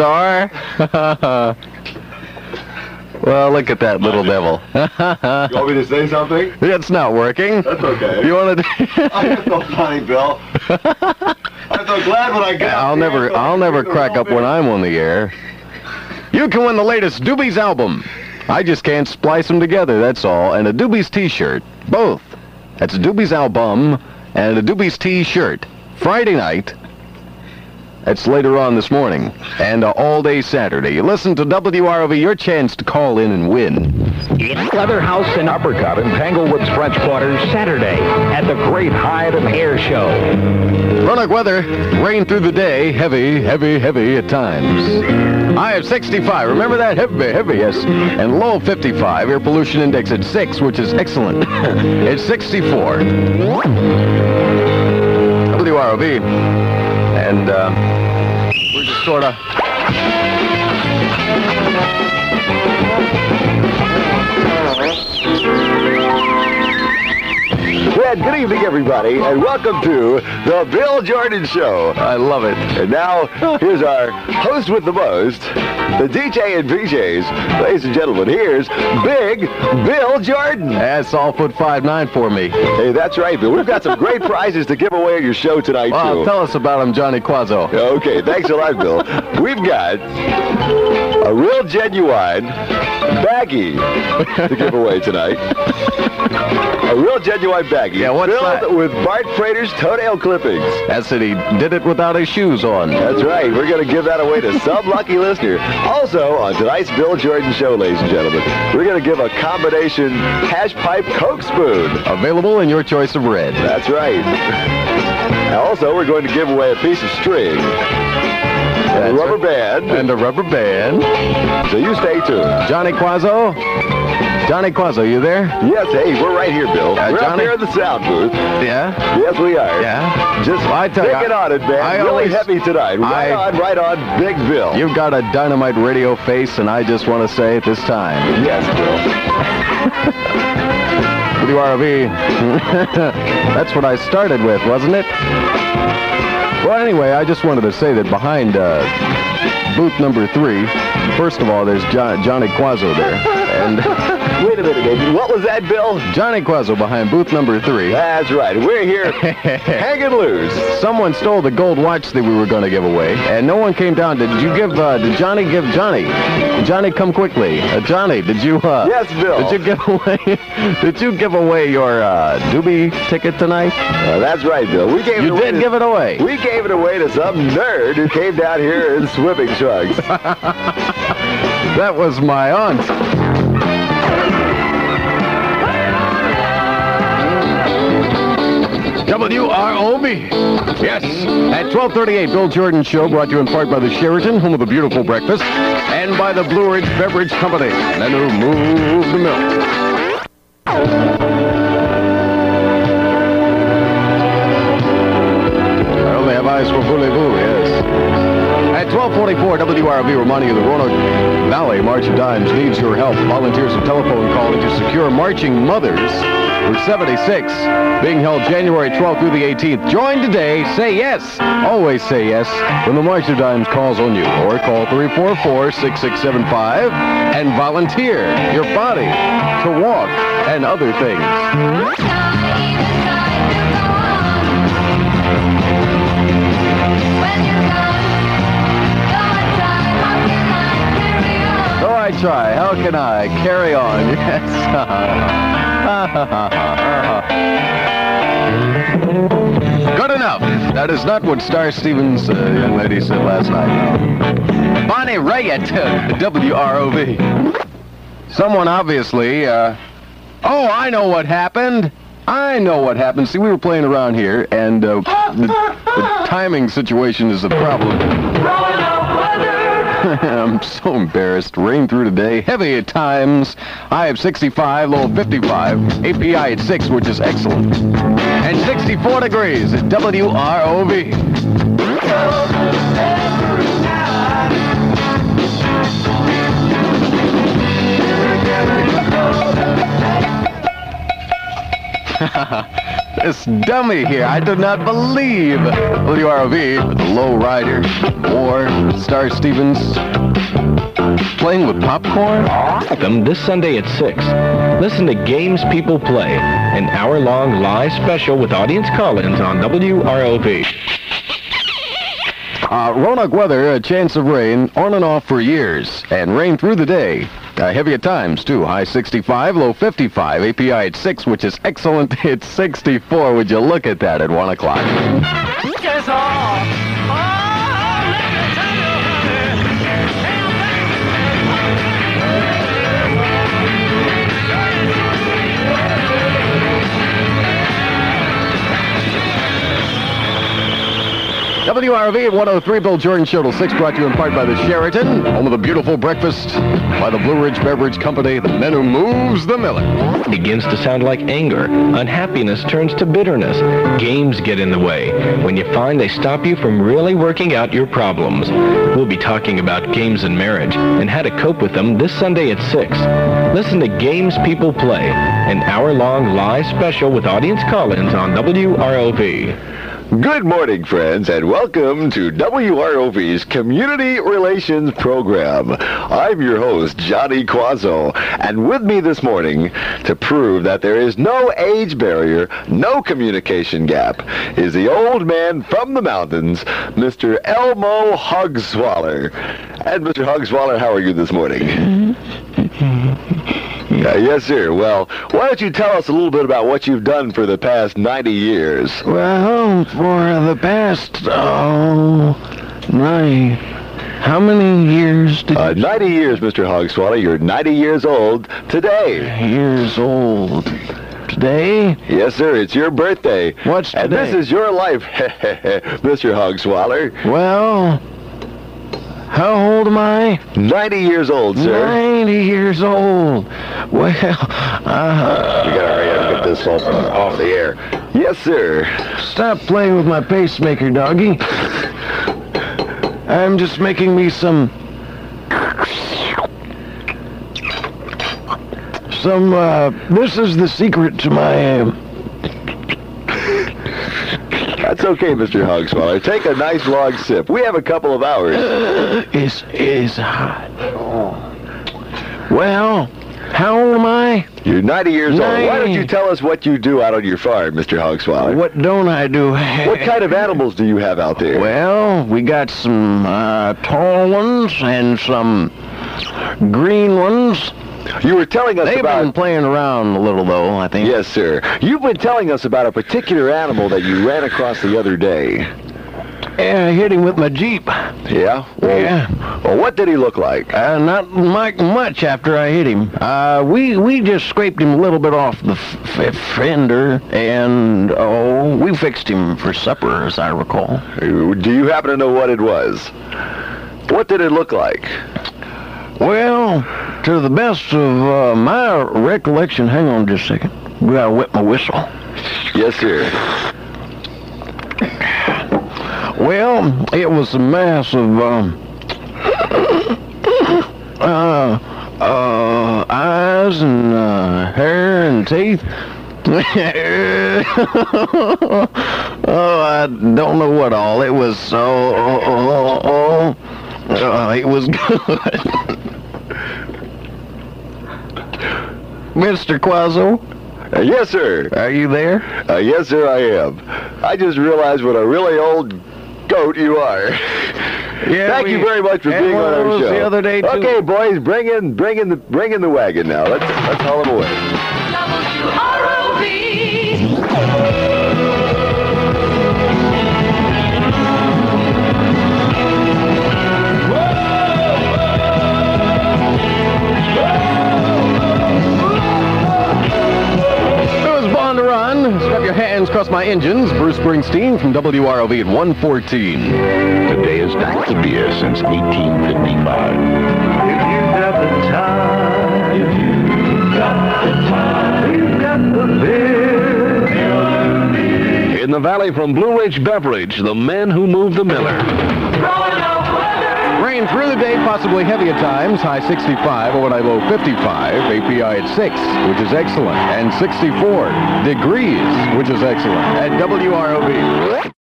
star. Well, look at that little devil. You want me to say something? It's not working. That's okay. You want to? I'm so funny, Bill. I'm so glad when I get I'll never crack up when I'm on the air. You can win the latest Doobies album. I just can't splice them together, that's all. And a Doobies t-shirt. Both. That's a Doobies album and a Doobies t-shirt. Friday night. That's later on this morning. And all day Saturday. You listen to WROV, your chance to call in and win. Leather House in Uppercut in Tanglewood's French Quarter, Saturday at the Great Hyatt and Air Show. Roanoke weather, rain through the day, heavy, heavy, heavy at times. High of 65, remember that? Heavy, heavy, yes. And low of 55, air pollution index at 6, which is excellent. It's 64. WROV. And we're just sort of... Well, good evening, everybody, and welcome to the Bill Jordan Show. I love it. And now, here's our host with the most, the DJ and PJs. Ladies and gentlemen, here's Big Bill Jordan. That's all foot 5'9" for me. Hey, that's right, Bill. We've got some great prizes to give away at your show tonight, Well, too. tell us about him, Johnny Quazzo. Okay, thanks a lot, Bill. We've got a real genuine baggie to give away tonight. A real genuine baggie. Yeah, what's filled that? with Bart Frater's toenail clippings. That's it. He did it without his shoes on. That's right. We're going to give that away to some lucky listener. Also, on tonight's Bill Jordan Show, ladies and gentlemen, we're going to give a combination hash pipe Coke spoon. Available in your choice of red. That's right. And also, we're going to give away a piece of string. And a rubber band. And a rubber band. So you stay tuned. Johnny Quazzo? Johnny Quazzo, you there? Yes, hey, we're right here, Bill. We're up Johnny? here in the sound booth. Yeah? Yes, we are. Yeah? Just I tell you, stick it on it, man. I really always- heavy tonight. Right on, Big Bill. You've got a dynamite radio face, and I just want to say at this time. Yes, Bill. WROV. That's what I started with, wasn't it? Well, anyway, I just wanted to say that behind booth number 3, first of all, there's Johnny Quazzo there. And Wait a minute, David. What was that, Bill? Johnny Quazzo behind booth number 3. That's right. We're here hanging loose. Someone stole the gold watch that we were going to give away, and no one came down. Did Johnny give Johnny? Johnny, come quickly. Johnny, did you? Yes, Bill. Did you give away? Did you give away your Doobie ticket tonight? That's right, Bill. We gave You did give it away. We gave it away to some nerd who came down here in swimming trunks. That was my aunt. WROV. Yes. At 12:38, Bill Jordan Show, brought to you in part by the Sheraton, home of the beautiful breakfast, and by the Blue Ridge Beverage Company. Men who move the milk. I only have eyes for voulez-vous, yes. At 12:44, WROV reminding you the Roanoke Valley March of Dimes needs your help. Volunteers of telephone calling to secure Marching Mothers for 76, being held January 12th through the 18th. Join today. Say yes. Always say yes when the March of Dimes calls on you. Or call 344-6675 and volunteer your body to walk and other things. So I try. How can I carry on? Yes. Good enough. That is not what Star Stevens, young lady, said last night. Bonnie Raitt, WROV. Someone obviously, oh, I know what happened. I know what happened. See, we were playing around here, and the timing situation is the problem. I'm so embarrassed. Rain through today. Heavy at times. High of 65, low of 55. API at 6, which is excellent. And 64 degrees at WROV. This dummy here, I do not believe. WROV with the low riders. Moore, Star Stevens, playing with popcorn. Them this Sunday at 6. Listen to Games People Play, an hour-long live special with audience call-ins on WROV. Roanoke weather, a chance of rain on and off for years, and rain through the day. Heavy at times, too. High 65, low 55. API at 6, which is excellent. It's 64. Would you look at that at 1 o'clock? WRV at 103, Bill Jordan Show till 6, brought to you in part by the Sheraton, home of the beautiful breakfast, by the Blue Ridge Beverage Company, the men who moves the Miller. Begins to sound like anger. Unhappiness turns to bitterness. Games get in the way. When you find they stop you from really working out your problems. We'll be talking about games and marriage and how to cope with them this Sunday at 6. Listen to Games People Play, an hour-long live special with audience call-ins on WROV. Good morning, friends, and welcome to WROV's Community Relations Program. I'm your host, Johnny Quazzo, and with me this morning to prove that there is no age barrier, no communication gap, is the old man from the mountains, Mr. Elmo Hogswaller. And Mr. Hogswaller, how are you this morning? Yes, sir. Well, why don't you tell us a little bit about what you've done for the past 90 years? Well, for the past, how many years did you... 90 years, Mr. Hogswaller. You're 90 years old today. Years old. Today? Yes, sir. It's your birthday. What's today? And this is your life, Mr. Hogswaller. Well... How old am I? 90 years old, sir. 90 years old. Well, You gotta hurry up and get this off the air. Yes, sir. Stop playing with my pacemaker, doggy. I'm just making me some... This is the secret to my... That's okay, Mr. Hogswaller. Take a nice long sip. We have a couple of hours. It's hot. Oh. Well, how old am I? You're 90 years old. Why don't you tell us what you do out on your farm, Mr. Hogswaller? What don't I do? What kind of animals do you have out there? Well, we got some tall ones and some green ones. You were telling us They've been playing around a little, though, I think. Yes, sir. You've been telling us about a particular animal that you ran across the other day. Yeah, I hit him with my Jeep. Yeah? Well, Yeah. Well, what did he look like? Not much after I hit him. We just scraped him a little bit off the fender, and, we fixed him for supper, as I recall. Do you happen to know what it was? What did it look like? Well, to the best of my recollection, hang on just a second. We gotta wet my whistle. Yes, sir. Well, it was a mass of eyes and hair and teeth. I don't know what all. It was it was good. Mr. Quazzo? Yes, sir. Are you there? Yes, sir, I am. I just realized what a really old goat you are. Yeah, Thank you very much for being on our show. The other day too. Okay, boys, bring in the wagon now. Let's haul it away. Strap your hands across my engines. Bruce Springsteen from WROV at 114. Today is back to beer since 1855. If you got the time, if you got the time, you got the beer. In the valley from Blue Ridge Beverage, the men who move the Miller. Roanoke weather, Rain through the day, possibly heavy at times. High 65, overnight low 55. API at 6, which is excellent. And 64 degrees, which is excellent. At WROV.